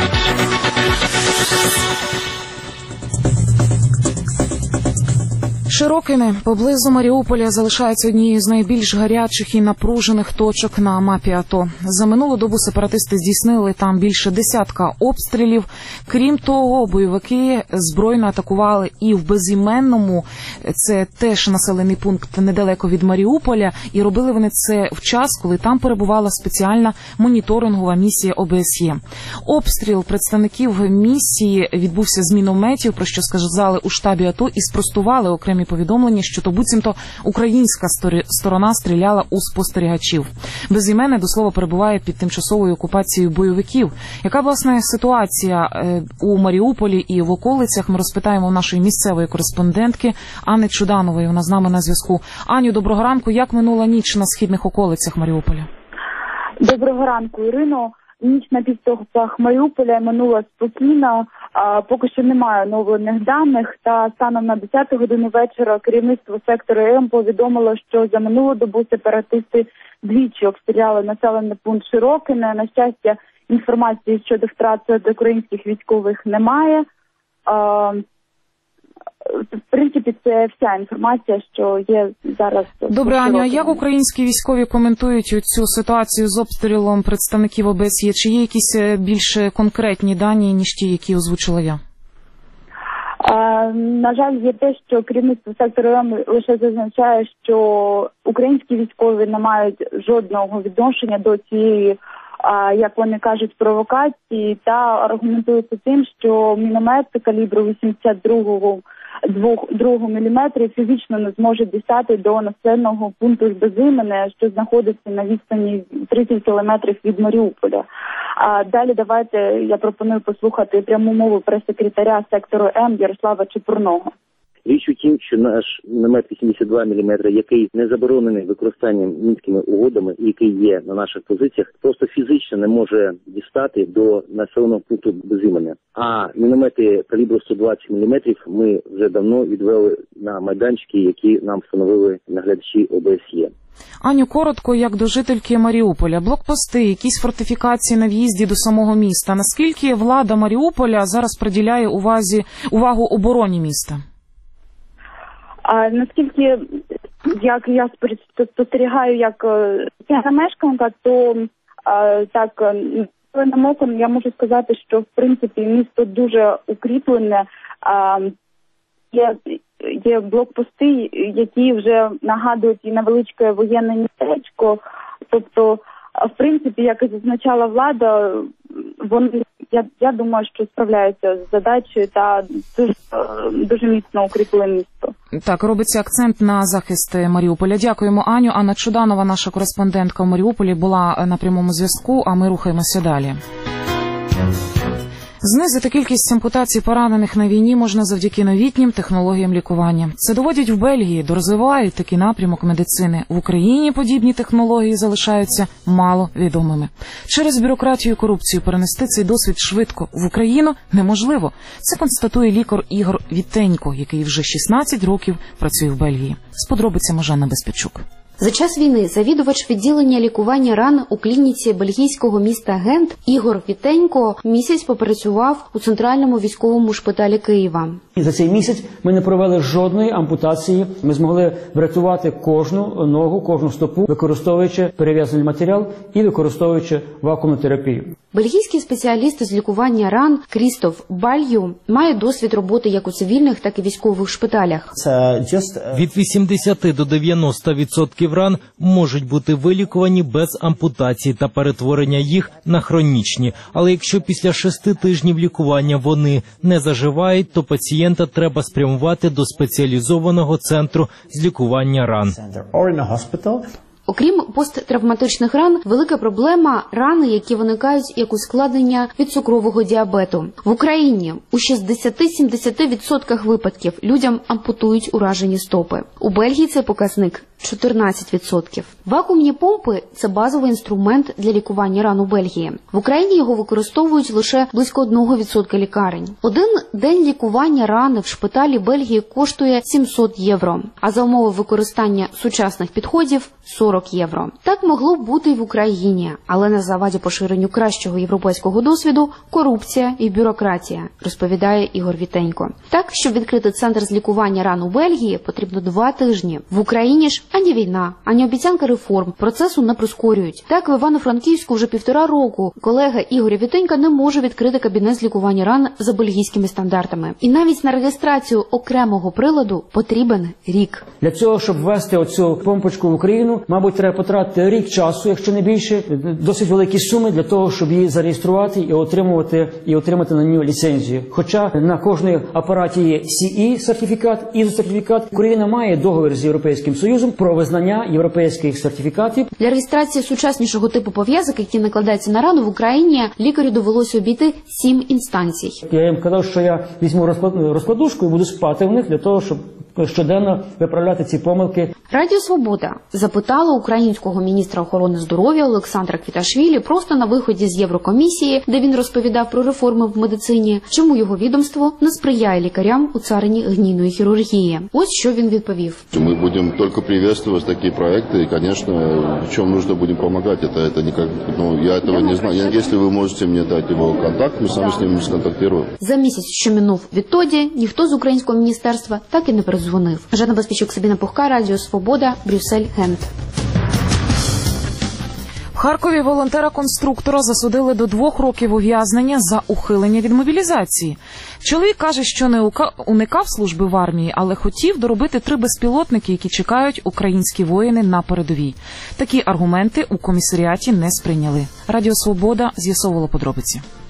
Широкине поблизу Маріуполя залишається однією з найбільш гарячих і напружених точок на мапі АТО. За минулу добу сепаратисти здійснили там більше десятка обстрілів. Крім того, бойовики збройно атакували і в Безіменному, це теж населений пункт недалеко від Маріуполя, і робили вони це в час, коли там перебувала спеціальна моніторингова місія О Б С Є. Обстріл представників місії відбувся з мінометів, про що сказали у штабі АТО і спростували окремі повідомлення, що то буцімто українська сторона стріляла у спостерігачів. Безіменне, до слова, перебуває під тимчасовою окупацією бойовиків. Яка, власне, ситуація у Маріуполі і в околицях? Ми розпитаємо у нашої місцевої кореспондентки Анни Чуданової. Вона з нами на зв'язку. Аню, доброго ранку. Як минула ніч на східних околицях Маріуполя? Доброго ранку, Ірино. Ніч на підступах Маріуполя минула спокійно. А, поки що немає оновлених даних, та станом на десяту годину вечора керівництво сектору М повідомило, що за минулу добу сепаратисти двічі обстріляли населений пункт Широкине. На щастя, інформації щодо втрат серед українських військових немає. А, в принципі, це вся інформація, що є зараз. Добре, Аню, а як українські військові коментують цю ситуацію з обстрілом представників О Б С Є? Чи є якісь більш конкретні дані, ніж ті, які озвучила я? А, на жаль, є те, що керівництво сектору М лише зазначає, що українські військові не мають жодного відношення до цієї, а, як вони кажуть, провокації, та аргументується тим, що міномет калібру вісімдесят другого двох міліметрів фізично не зможе дістати до населеного пункту Безимене, що знаходиться на відстані тридцять кілометрів від Маріуполя. А далі давайте я пропоную послухати пряму мову прес-секретаря сектору М Ярослава Чепурного. Річ у тім, що наш міномет вісімдесят два міліметри, який не заборонений використанням мінськими угодами, який є на наших позиціях, просто фізично не може дістати до населеного пункту Безимене. А міномети калібру сто двадцять міліметрів ми вже давно відвели на майданчики, які нам встановили наглядачі О Б С Є. Аню, коротко, як до жительки Маріуполя. Блокпости, якісь фортифікації на в'їзді до самого міста. Наскільки влада Маріуполя зараз приділяє увазі, увагу обороні міста? А наскільки, як я спостерігаю, як я мешканка, то а, так, зеленим оком я можу сказати, що в принципі місто дуже укріплене. А, є, є блокпости, які вже нагадують і невеличке воєнне містечко. Тобто, в принципі, як і зазначала влада, вони, я, я думаю, що справляються з задачею та дуже, дуже міцно укріпили місто. Так, робиться акцент на захист Маріуполя. Дякуємо, Аню. Анна Чуданова, наша кореспондентка в Маріуполі, була на прямому зв'язку, а ми рухаємося далі. Знизити кількість ампутацій поранених на війні можна завдяки новітнім технологіям лікування. Це доводять в Бельгії, де розвивають такий напрямок медицини. В Україні подібні технології залишаються мало відомими. Через бюрократію і корупцію перенести цей досвід швидко в Україну неможливо. Це констатує лікар Ігор Вітенько, який вже шістнадцять років працює в Бельгії. З подробицями Жанна Безпечук. За час війни завідувач відділення лікування ран у клініці бельгійського міста Гент Ігор Вітенько місяць попрацював у центральному військовому шпиталі Києва. За цей місяць ми не провели жодної ампутації. Ми змогли врятувати кожну ногу, кожну стопу, використовуючи перев'язаний матеріал і використовуючи вакуумну терапію. Бельгійський спеціаліст з лікування ран Крістоф Балью має досвід роботи як у цивільних, так і військових шпиталях. Від вісімдесят до дев'яноста відсотків ран можуть бути вилікувані без ампутації та перетворення їх на хронічні. Але якщо після шести тижнів лікування вони не заживають, то пацієнта треба спрямувати до спеціалізованого центру з лікування ран. Окрім посттравматичних ран, велика проблема – рани, які виникають як ускладнення від цукрового діабету. В Україні у шістдесят-сімдесят відсотках випадків людям ампутують уражені стопи. У Бельгії цей показник – чотирнадцять відсотків. Вакуумні помпи – це базовий інструмент для лікування ран у Бельгії. В Україні його використовують лише близько одного відсотка лікарень. Один день лікування рани в шпиталі Бельгії коштує сімсот євро, а за умови використання сучасних підходів – сорок євро. Так могло б бути і в Україні, але на заваді поширенню кращого європейського досвіду – корупція і бюрократія, розповідає Ігор Вітенько. Так, щоб відкрити центр з лікування ран у Бельгії, потрібно два тижні. В Україні ж ані війна, ані обіцянка реформ процесу не прискорюють. Так, в Івано-Франківську вже півтора року колега Ігоря Вітенька не може відкрити кабінет з лікування ран за бельгійськими стандартами. І навіть на реєстрацію окремого приладу потрібен рік. Для цього, щоб ввести оцю помпочку в Україну, мабуть, треба потратити рік часу, якщо не більше, досить великі суми для того, щоб її зареєструвати і отримувати, і отримати на нього ліцензію. Хоча на кожній апараті є Сі І-сертифікат, ІЗО-сертифікат. Україна має договір з Європейським Союзом про визнання європейських сертифікатів. Для реєстрації сучаснішого типу пов'язок, які накладаються на рану, в Україні лікарю довелося обійти сім інстанцій. Я їм казав, що я візьму розкладушку і буду спати в них для того, щоб щоденно виправляти ці помилки. Радіо «Свобода» запитала українського міністра охорони здоров'я Олександра Квіташвілі просто на виході з Єврокомісії, де він розповідав про реформи в медицині, чому його відомство не сприяє лікарям у царині гнійної хірургії. Ось що він відповів. Ми будемо тільки привітати такі проекти, і, звісно, в чому потрібно будемо допомагати, це, це ніяк, ну, я цього не знаю. Якщо ви можете мені дати його контакт, ми самі з ним сконтактуємо. За місяць, що минув відтоді, ніхто з українського міністерства так і не передзвонив. Жанна Безпечук, Сабіна Пухка, Радіо «Свобода», Брюссель, Гент. В Харкові волонтера-конструктора засудили до двох років ув'язнення за ухилення від мобілізації. Чоловік каже, що не уникав служби в армії, але хотів доробити три безпілотники, які чекають українські воїни на передовій. Такі аргументи у комісаріаті не сприйняли. Радіо «Свобода» з'ясовувало подробиці.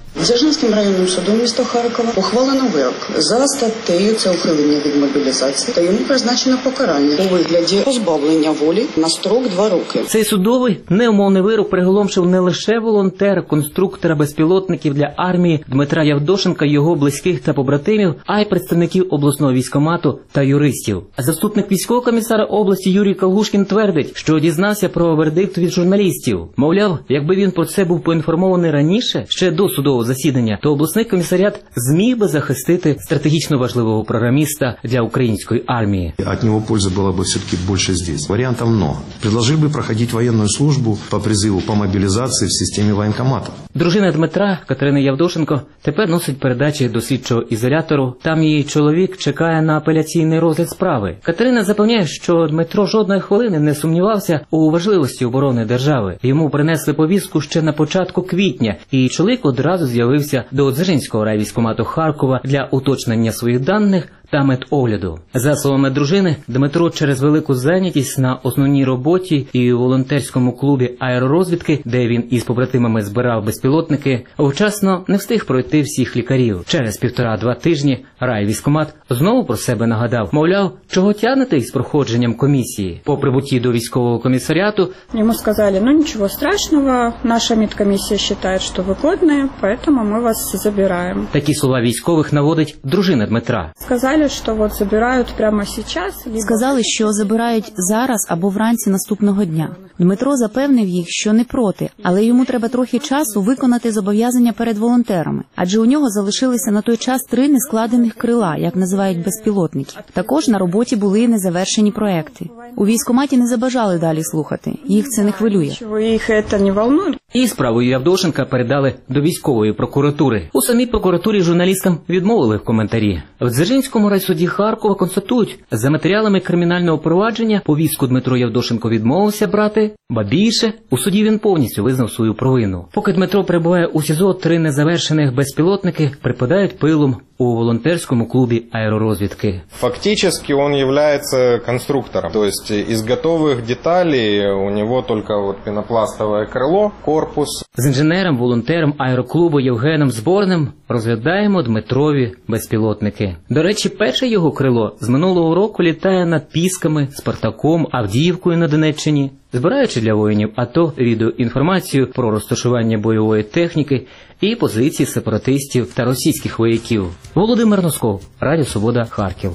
Дзержинським районним судом міста Харкова ухвалено вирок за статтею «Це ухилення від мобілізації» та йому призначено покарання у вигляді позбавлення волі на строк два роки. Цей судовий неумовний вирок приголомшив не лише волонтера, конструктора безпілотників для армії Дмитра Явдошенка, його близьких та побратимів, а й представників обласного військкомату та юристів. Заступник військового комісара області Юрій Калгушкін твердить, що дізнався про вердикт від журналістів. Мовляв, якби він про це був поінформований раніше, ще до судового засідання, то обласний комісаріат зміг би захистити стратегічно важливого програміста для української армії. От него пользы было бы все-таки больше здесь. Вариантов много. Предложил бы проходить военную службу по призыву по мобилизации в системе военкоматов. Дружина Дмитра, Катерина Явдошенко, тепер носить передачі до слідчого ізолятора. Там її чоловік чекає на апеляційний розгляд справи. Катерина запевняє, що Дмитро жодної хвилини не сумнівався у важливості оборони держави. Йому принесли повістку ще на початку квітня, і чоловік одразу з'явився до Дзержинського райвійськкомату Харкова для уточнення своїх даних та медогляду. За словами дружини, Дмитро через велику зайнятість на основній роботі і у волонтерському клубі аеророзвідки, де він із побратимами збирав безпілотники, вчасно не встиг пройти всіх лікарів. Через півтора-два тижні райвійськкомат знову про себе нагадав. Мовляв, чого тягнете із проходженням комісії? По прибутті до військового комісаріату йому сказали, ну нічого страшного, наша медкомісія вважає, що ви годні, тому ми вас забираємо. Такі слова військових наводить дружина Дмитра. Сказали, що от забирають прямо зараз. Сказали, що забирають зараз або вранці наступного дня. Дмитро запевнив їх, що не проти, але йому треба трохи часу виконати зобов'язання перед волонтерами, адже у нього залишилися на той час три нескладених крила, як називають безпілотники. Також на роботі були незавершені проекти. У військкоматі не забажали далі слухати, їх це не хвилює. Їх це не волнує. І справу Явдошенка передали до військової прокуратури. У самій прокуратурі журналістам відмовили в коментарі. В Дзержинському райсуді Харкова констатують, за матеріалами кримінального провадження повістку Дмитро Явдошенко відмовився брати, ба більше, у суді він повністю визнав свою провину. Поки Дмитро перебуває у СІЗО, три незавершених безпілотники припадають пилом у волонтерскому клубе аэророзведки. Фактически он является конструктором, то есть из готовых деталей у него только вот пенопластовое крыло, корпус. З інженером, волонтером аероклубу Євгеном Зборним розглядаємо Дмитрові безпілотники. До речі, перше його крило з минулого року літає над Пісками, Спартаком, Авдіївкою на Донеччині. Збираючи для воїнів АТО відеоінформацію про розташування бойової техніки і позиції сепаратистів та російських вояків. Володимир Носков, Радіо Свобода, Харків.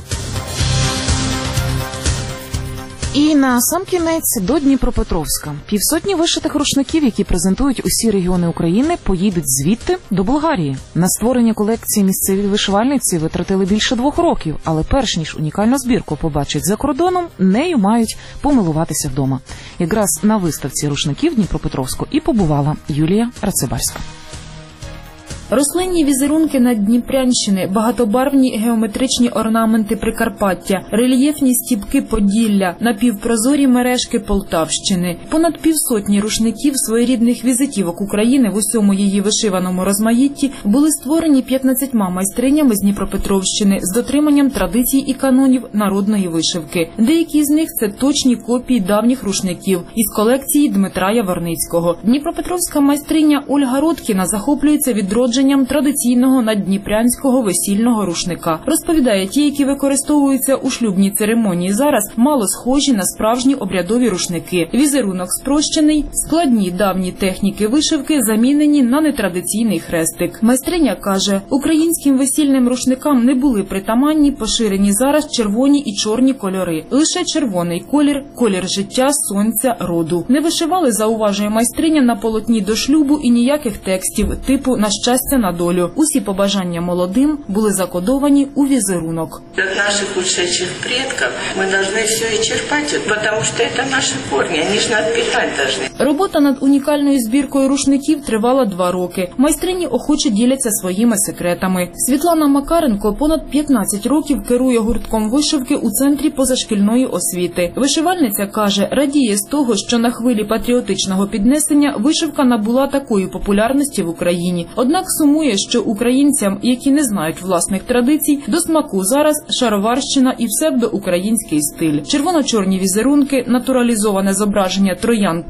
І на сам кінець до Дніпропетровська. Півсотні вишитих рушників, які презентують усі регіони України, поїдуть звідти до Болгарії. На створення колекції місцеві вишивальниці витратили більше двох років, але перш ніж унікальну збірку побачать за кордоном, нею мають помилуватися вдома. Якраз на виставці рушників Дніпропетровську і побувала Юлія Рацибарська. Рослинні візерунки Наддніпрянщини, багатобарвні геометричні орнаменти Прикарпаття, рельєфні стіпки Поділля, напівпрозорі мережки Полтавщини. Понад півсотні рушників своєрідних візитівок України в усьому її вишиваному розмаїтті були створені п'ятнадцятьма майстринями з Дніпропетровщини з дотриманням традицій і канонів народної вишивки. Деякі з них – це точні копії давніх рушників із колекції Дмитра Яворницького. Дніпропетровська майстриня Ольга Родкіна захоплюється відродженням традиційного наддніпрянського весільного рушника. Розповідає, ті, які використовуються у шлюбній церемонії зараз, мало схожі на справжні обрядові рушники. Візерунок спрощений, складні давні техніки вишивки замінені на нетрадиційний хрестик. Майстриня каже, українським весільним рушникам не були притаманні поширені зараз червоні і чорні кольори. Лише червоний колір – колір життя, сонця, роду. Не вишивали, зауважує майстриня, на полотні до шлюбу і ніяких текстів, типу «на щастя, на долю». Усі побажання молодим були закодовані у візерунок. От наших ушедших предків ми повинні все і черпати, тому що це наші корні, вони ж нас питати повинні. Робота над унікальною збіркою рушників тривала два роки. Майстрині охоче діляться своїми секретами. Світлана Макаренко понад п'ятнадцять років керує гуртком вишивки у Центрі позашкільної освіти. Вишивальниця каже, радіє з того, що на хвилі патріотичного піднесення вишивка набула такої популярності в Україні. Однак сумує, що українцям, які не знають власних традицій, до смаку зараз шароварщина і псевдоукраїнський стиль. Червоно-чорні візерунки, натуралізоване зображення троянд та маків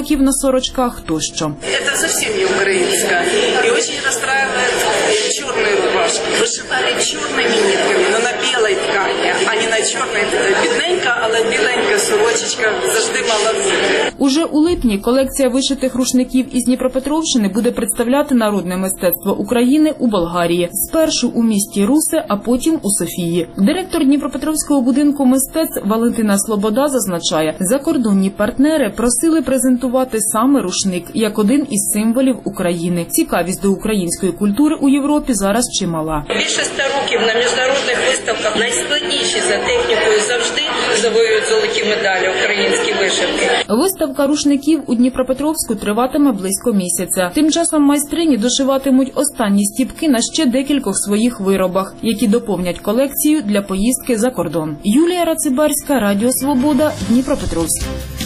знаків на сорочках тощо. Это совсем не украинское. И очень расстраивает черные рубашки. Вышивали черными нитками, но на белой ткани, а не на черной. Бідненька, але біленька сорочечка завжди молодці. Уже у липні колекція вишитих рушників із Дніпропетровщини буде представляти народне мистецтво України у Болгарії. Спершу у місті Русе, а потім у Софії. Директор Дніпропетровського будинку мистецтв Валентина Слобода зазначає, закордонні партнери просили презентувати саме рушник як один із символів України. Цікавість до української культури у Європі зараз чимала. Більше ста років на міжнародних виставках найскладніші за технікою завжди завоюють золоті медалі українські вишивки. Виставка рушників у Дніпропетровську триватиме близько місяця. Тим часом майстрині дошиватимуть останні стіпки на ще декількох своїх виробах, які доповнять колекцію для поїздки за кордон. Юлія Рацибарська, Радіо Свобода, Дніпропетровськ.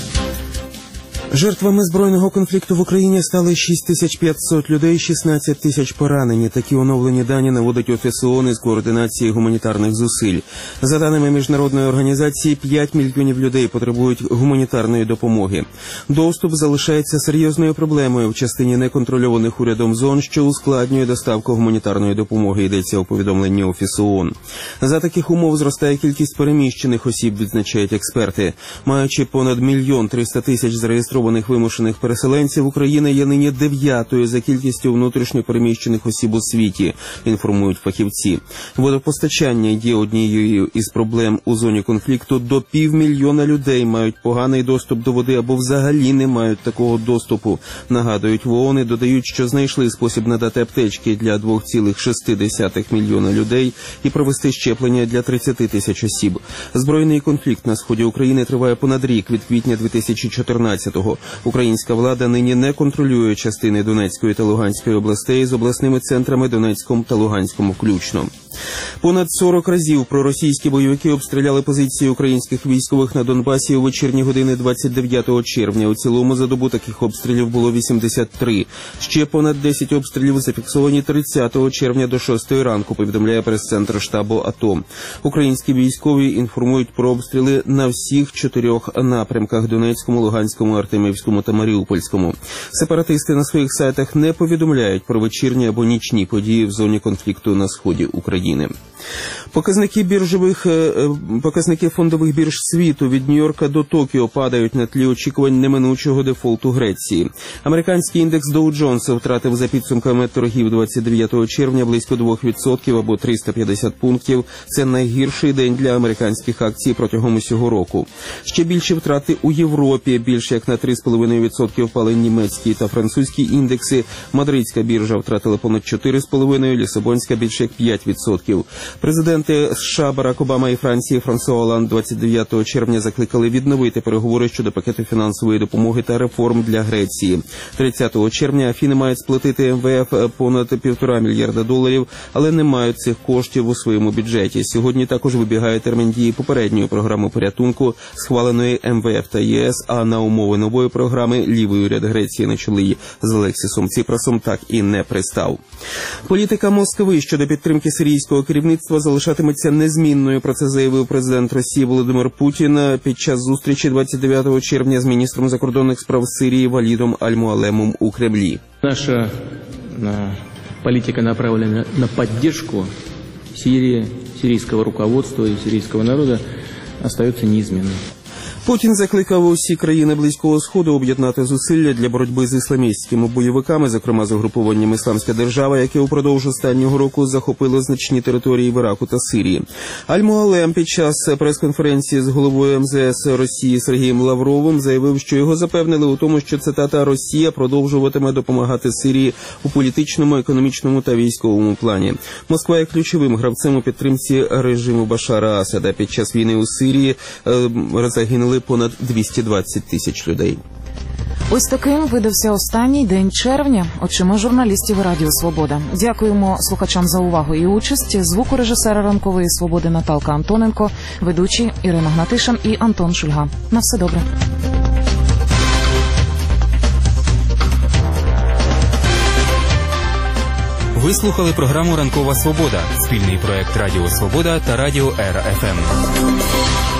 Жертвами збройного конфлікту в Україні стали шість тисяч п'ятсот людей, шістнадцять тисяч поранені. Такі оновлені дані наводить Офіс ООН із координації гуманітарних зусиль. За даними міжнародної організації, п'ять мільйонів людей потребують гуманітарної допомоги. Доступ залишається серйозною проблемою в частині неконтрольованих урядом зон, що ускладнює доставку гуманітарної допомоги, йдеться у повідомленні Офісу ООН. За таких умов зростає кількість переміщених осіб, відзначають експерти. Маючи понад мільйон триста тисяч зареєстрованих вимушених переселенців, Україна є нині дев'ятою за кількістю внутрішньо переміщених осіб у світі, інформують фахівці. Водопостачання є однією із проблем у зоні конфлікту. До півмільйона людей мають поганий доступ до води або взагалі не мають такого доступу. Нагадують в ООН і додають, що знайшли спосіб надати аптечки для два цілих шість десятих мільйона людей і провести щеплення для тридцять тисяч осіб. Збройний конфлікт на сході України триває понад рік, від квітня дві тисячі чотирнадцятого. Українська влада нині не контролює частини Донецької та Луганської областей з обласними центрами Донецьком та Луганському включно. Понад сорок разів проросійські бойовики обстріляли позиції українських військових на Донбасі у вечірні години двадцять дев'ятого червня. У цілому за добу таких обстрілів було вісімдесят три. Ще понад десять обстрілів зафіксовані тридцятого червня до шостої ранку, повідомляє прес-центр штабу АТО. Українські військові інформують про обстріли на всіх чотирьох напрямках – Донецькому, Луганському, Артемівському та Маріупольському. Сепаратисти на своїх сайтах не повідомляють про вечірні або нічні події в зоні конфлікту на сході України. Показники біржових показники фондових бірж світу від Нью-Йорка до Токіо падають на тлі очікувань неминучого дефолту Греції. Американський індекс Доу Джонса втратив за підсумками торгів двадцять дев'ятого червня близько два відсотки або триста п'ятдесят пунктів. Це найгірший день для американських акцій протягом усього року. Ще більші втрати у Європі, більше як на три цілих п'ять десятих відсотка впали німецькі та французькі індекси. Мадридська біржа втратила понад чотири цілих п'ять десятих, Лісабонська більше як п'ять відсотків. Президенти США Барак Обама і Франції Франсуа Оланд двадцять дев'ятого червня закликали відновити переговори щодо пакету фінансової допомоги та реформ для Греції. тридцятого червня Афіни мають сплатити ем ве еф понад півтора мільярда доларів, але не мають цих коштів у своєму бюджеті. Сьогодні також вибігає термін дії попередньої програми порятунку, схваленої ем ве еф та ЄС, а на умови нової програми лівий уряд Греції на чолі з Алексісом Ціпросом так і не пристав. Політика Москви щодо підтримки сирійського керівництва залишатиметься незмінною, про це заявив президент Росії Володимир Путін під час зустрічі двадцять дев'ятого червня з міністром закордонних справ Сирії Валідом Аль-Муалемом у Кремлі. Наша політика направлена на підтримку Сирії, сирійського руководства і сирійського народу залишається неизменною. Путін закликав усі країни Близького Сходу об'єднати зусилля для боротьби з ісламістськими бойовиками, зокрема з угрупованням «Ісламська держава», яке упродовж останнього року захопило значні території в Іраку та Сирії. Аль-Муалем під час прес-конференції з головою ем зе ес Росії Сергієм Лавровим заявив, що його запевнили у тому, що, цитата, «Росія продовжуватиме допомагати Сирії у політичному, економічному та військовому плані». Москва є ключовим гравцем у підтримці режиму Башара Асада. Під час війни у Сирії е, загинули понад двісті двадцять тисяч людей. Ось таким видався останній день червня очима журналістів Радіо Свобода. Дякуємо слухачам за увагу і участь. Звукорежисера ранкової свободи Наталка Антоненко, ведучі Ірина Гнатишин і Антон Шульга. На все добре. Ви слухали програму «Ранкова свобода» – спільний проект Радіо Свобода та Радіо Ера еф ем.